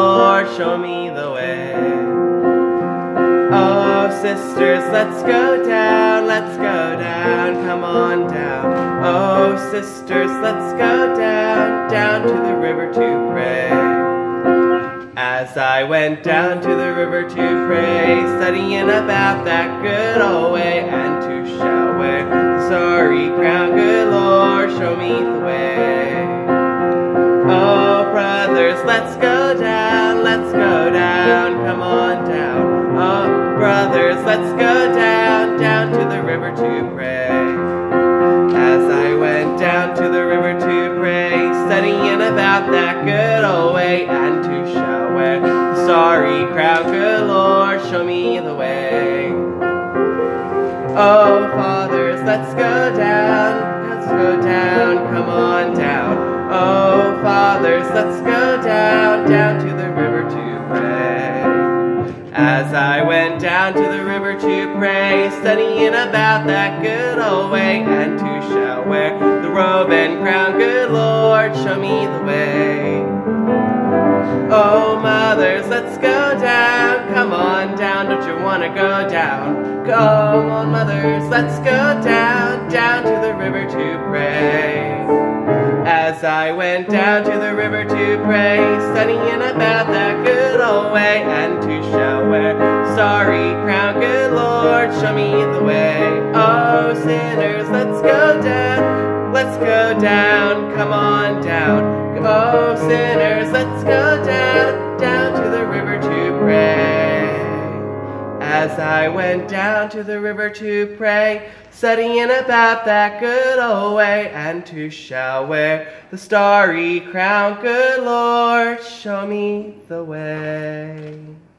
Lord, show me the way. Oh, sisters, let's go down, come on down. Oh, sisters, let's go down, down to the river to pray. As I went down to the river to pray, studying about that good old way, and to shall wear the starry crown, good Lord, show me the way. Oh, brothers, let's go down, come on down. Oh, brothers, let's go down, down to the river to pray. As I went down to the river to pray, studying about that good old way, and to shall wear the starry crown, good Lord, show me the way. Oh, fathers, let's go down, come on down. Oh, fathers, let's go down, down to the river to pray. As I went down to the river to pray, studying about that good old way, and to shall wear the robe and crown, good Lord, show me the way. Oh, mothers, let's go down, come on down, don't you want to go down? Come on, mothers, let's go down, down to the river to pray. As I went down to the river to pray, studying about that good old way, and to shall wear the starry crown, good Lord, show me the way. Oh, sinners, let's go down, come on down. Oh, sinners, let's go down, down to the river to pray. As I went down to the river to pray, studying about that good old way, and to shall wear the starry crown, good Lord, show me the way.